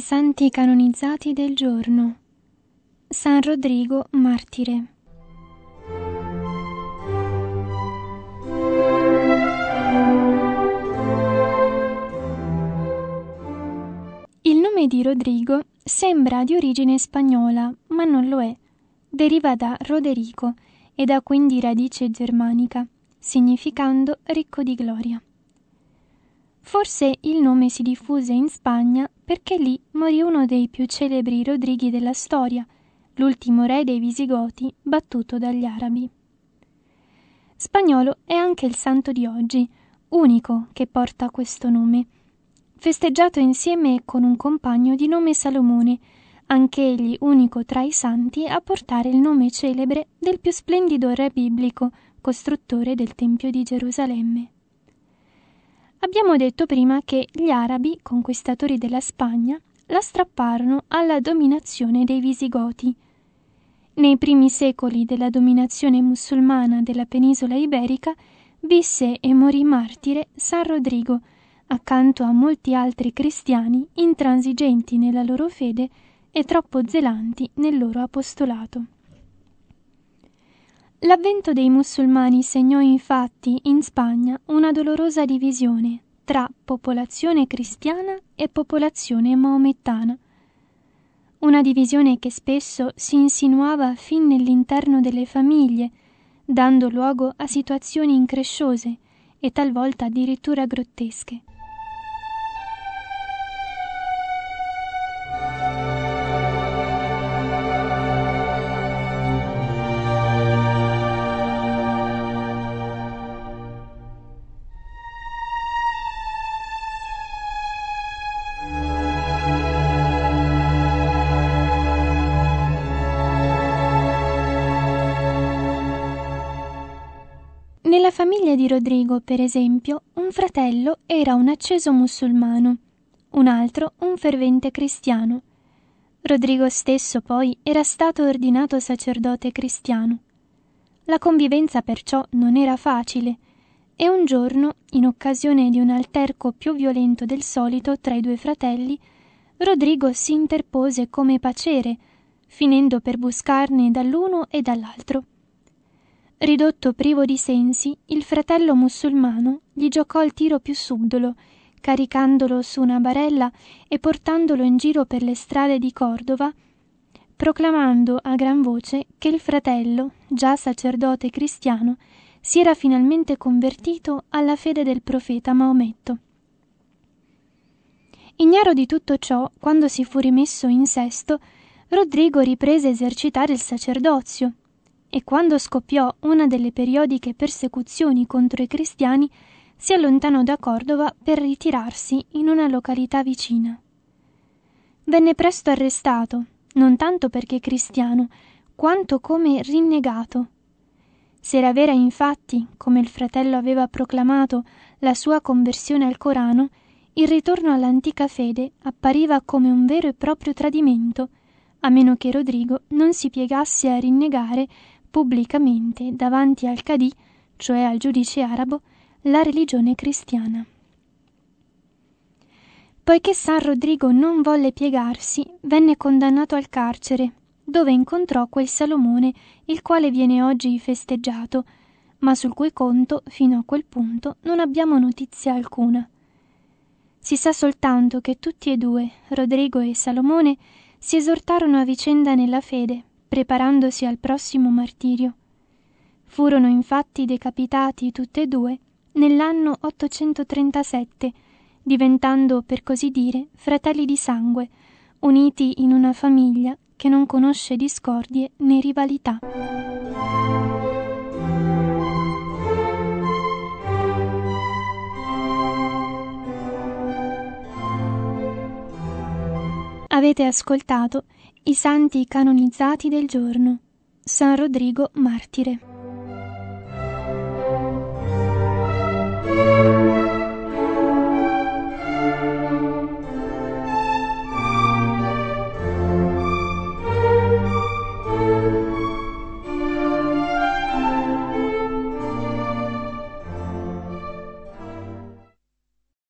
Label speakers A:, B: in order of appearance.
A: santi canonizzati del giorno. San Rodrigo, martire. Il nome di Rodrigo sembra di origine spagnola, ma non lo è. Deriva da Roderico ed ha quindi radice germanica, significando ricco di gloria. Forse il nome si diffuse in Spagna perché lì morì uno dei più celebri Rodrighi della storia, l'ultimo re dei Visigoti battuto dagli arabi. Spagnolo è anche il santo di oggi, unico che porta questo nome, festeggiato insieme con un compagno di nome Salomone, anch'egli unico tra i santi a portare il nome celebre del più splendido re biblico, costruttore del Tempio di Gerusalemme. Abbiamo detto prima che gli arabi, conquistatori della Spagna, la strapparono alla dominazione dei Visigoti. Nei primi secoli della dominazione musulmana della penisola iberica visse e morì martire San Rodrigo, accanto a molti altri cristiani intransigenti nella loro fede e troppo zelanti nel loro apostolato. L'avvento dei musulmani segnò infatti in Spagna una dolorosa divisione tra popolazione cristiana e popolazione maomettana. Una divisione che spesso si insinuava fin nell'interno delle famiglie, dando luogo a situazioni incresciose e talvolta addirittura grottesche. Nella famiglia di Rodrigo, per esempio, un fratello era un acceso musulmano, un altro un fervente cristiano. Rodrigo stesso poi era stato ordinato sacerdote cristiano. La convivenza perciò non era facile e un giorno, in occasione di un alterco più violento del solito tra i due fratelli, Rodrigo si interpose come pacere, finendo per buscarne dall'uno e dall'altro. Ridotto privo di sensi, il fratello musulmano gli giocò il tiro più subdolo, caricandolo su una barella e portandolo in giro per le strade di Cordova, proclamando a gran voce che il fratello, già sacerdote cristiano, si era finalmente convertito alla fede del profeta Maometto. Ignaro di tutto ciò, quando si fu rimesso in sesto, Rodrigo riprese a esercitare il sacerdozio, e quando scoppiò una delle periodiche persecuzioni contro i cristiani, si allontanò da Cordova per ritirarsi in una località vicina. Venne presto arrestato, non tanto perché cristiano, quanto come rinnegato. Se era vera infatti, come il fratello aveva proclamato, la sua conversione al Corano, il ritorno all'antica fede appariva come un vero e proprio tradimento, a meno che Rodrigo non si piegasse a rinnegare pubblicamente davanti al Cadì, cioè al giudice arabo, la religione cristiana. Poiché San Rodrigo non volle piegarsi, venne condannato al carcere, dove incontrò quel Salomone il quale viene oggi festeggiato, ma sul cui conto, fino a quel punto, non abbiamo notizia alcuna. Si sa soltanto che tutti e due, Rodrigo e Salomone, si esortarono a vicenda nella fede, preparandosi al prossimo martirio. Furono infatti decapitati tutti e due nell'anno 837, diventando, per così dire, fratelli di sangue, uniti in una famiglia che non conosce discordie né rivalità. Avete ascoltato i santi canonizzati del giorno. San Rodrigo, martire.